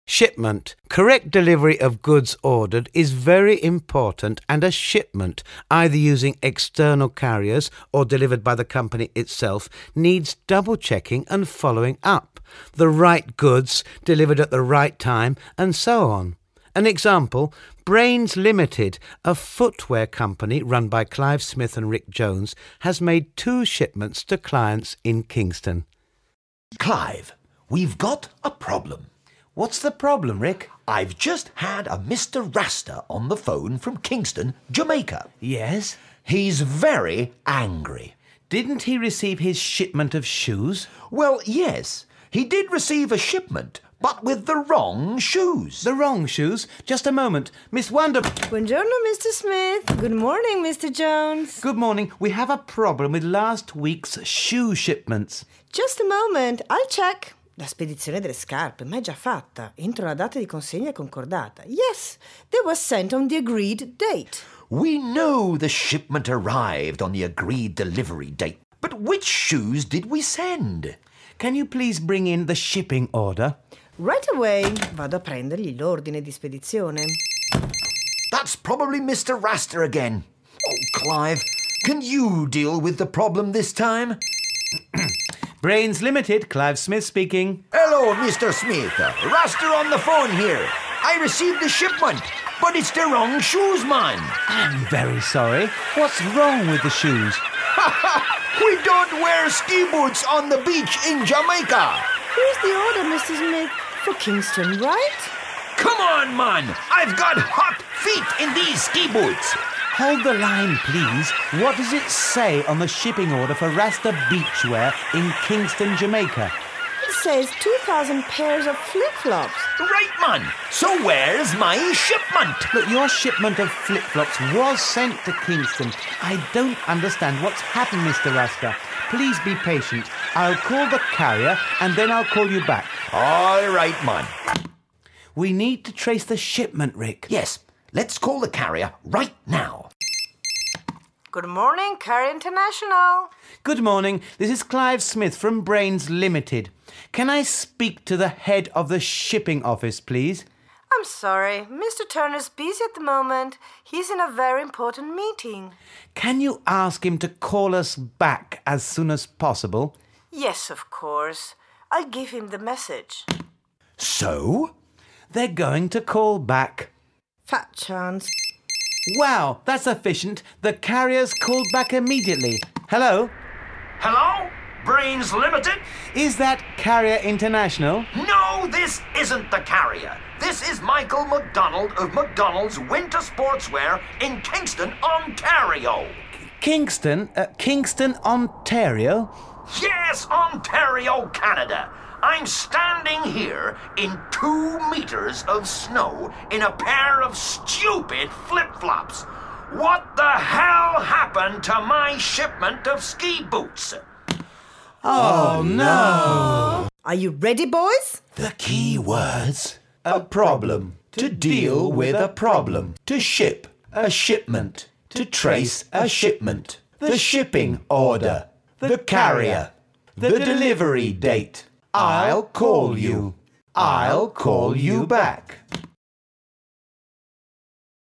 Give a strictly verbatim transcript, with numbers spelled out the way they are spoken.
Shipment. Correct delivery of goods ordered is very important, and a shipment, either using external carriers or delivered by the company itself, needs double-checking and following up. The right goods, delivered at the right time, and so on. An example, Brains Limited, a footwear company run by Clive Smith and Rick Jones, has made two shipments to clients in Kingston. Clive, we've got a problem. What's the problem, Rick? I've just had a Mister Rasta on the phone from Kingston, Jamaica. Yes? He's very angry. Didn't he receive his shipment of shoes? Well, yes. He did receive a shipment, but with the wrong shoes. The wrong shoes? Just a moment. Miss Wonder... Buongiorno, Mister Smith. Good morning, Mister Jones. Good morning. We have a problem with last week's shoe shipments. Just a moment. I'll check. La spedizione delle scarpe, ma è già fatta, entro la data di consegna concordata. Yes, they were sent on the agreed date. We know the shipment arrived on the agreed delivery date, but which shoes did we send? Can you please bring in the shipping order? Right away. Vado a prendergli l'ordine di spedizione. That's probably Mister Rasta again. Oh, Clive, can you deal with the problem this time? Brains Limited, Clive Smith speaking. Hello, Mister Smith. Rasta on the phone here. I received the shipment, but it's the wrong shoes, man. I'm very sorry. What's wrong with the shoes? We don't wear ski boots on the beach in Jamaica. Here's the order, Mister Smith, for Kingston, right? Come on, man. I've got hot feet in these ski boots. Hold the line, please. What does it say on the shipping order for Rasta Beachwear in Kingston, Jamaica? It says two thousand pairs of flip-flops. Right, man. So where's my shipment? Look, your shipment of flip-flops was sent to Kingston. I don't understand what's happened, Mister Rasta. Please be patient. I'll call the carrier and then I'll call you back. All right, man. We need to trace the shipment, Rick. Yes, let's call the carrier right now. Good morning, Carrier International. Good morning. This is Clive Smith from Brains Limited. Can I speak to the head of the shipping office, please? I'm sorry. Mister Turner's busy at the moment. He's in a very important meeting. Can you ask him to call us back as soon as possible? Yes, of course. I'll give him the message. So? They're going to call back. Fat chance. Wow, that's efficient. The carrier's called back immediately. Hello? Hello? Brains Limited? Is that Carrier International? No, this isn't the carrier. This is Michael McDonald of McDonald's Winter Sportswear in Kingston, Ontario. Kingston? Uh, Kingston, Ontario? Yes, Ontario, Canada. I'm standing here in two meters of snow in a pair of stupid flip-flops. What the hell happened to my shipment of ski boots? Oh, no! Are you ready, boys? The key words. A problem. To deal with a problem. To ship a shipment. To trace a shipment. The shipping order. The carrier. The delivery date. I'll call you. I'll call you back.